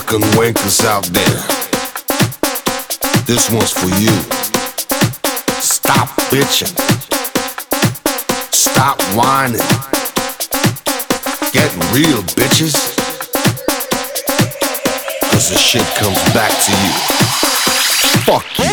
motherfucking wankers out there. This one's for you. Stop bitching. Stop whining. Get real, bitches. Cause the shit comes back to you. Fuck you.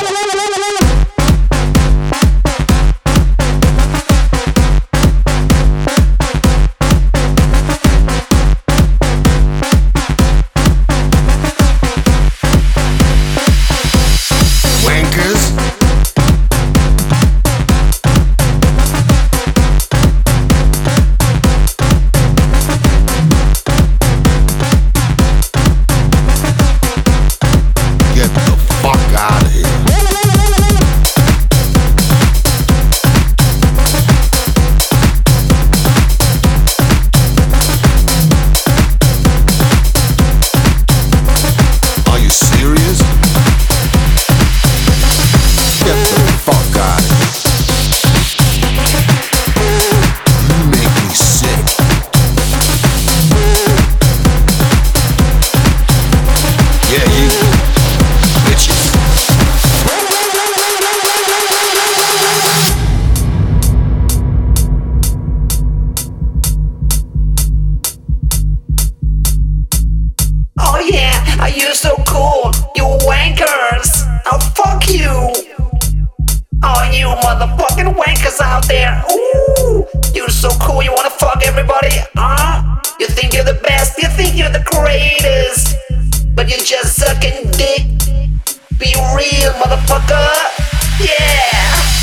You're so cool, you wankers! I'll fuck you! Oh, you motherfucking wankers out there! Ooh! You're so cool, you wanna fuck everybody? You think you're the best, you think you're the greatest, but you're just sucking dick. Be real, motherfucker! Yeah!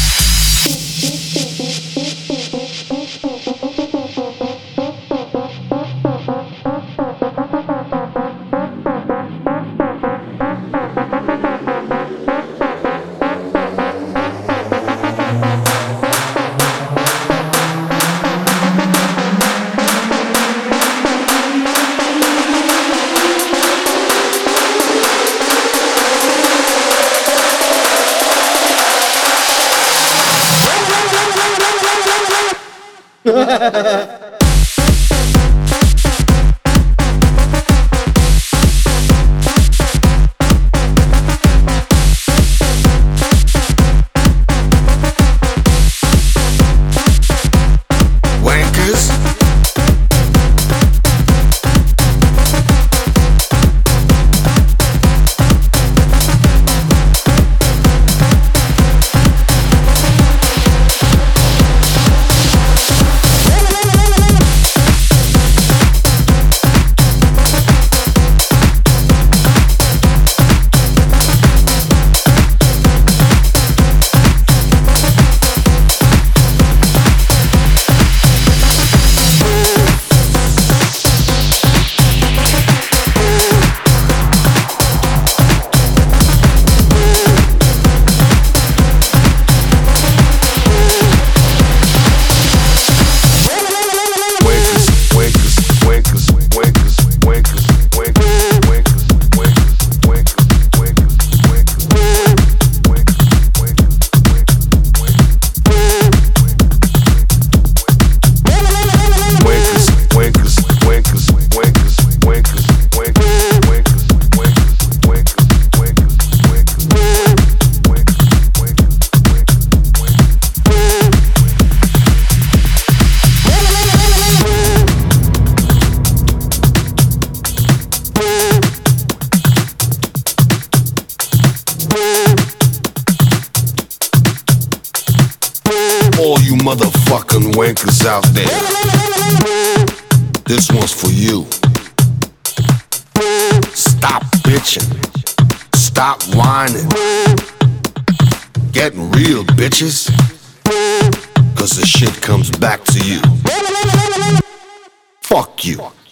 All you motherfucking wankers out there, this one's for you. Stop bitching. Stop whining. Get real, bitches. Cause the shit comes back to you. Fuck you.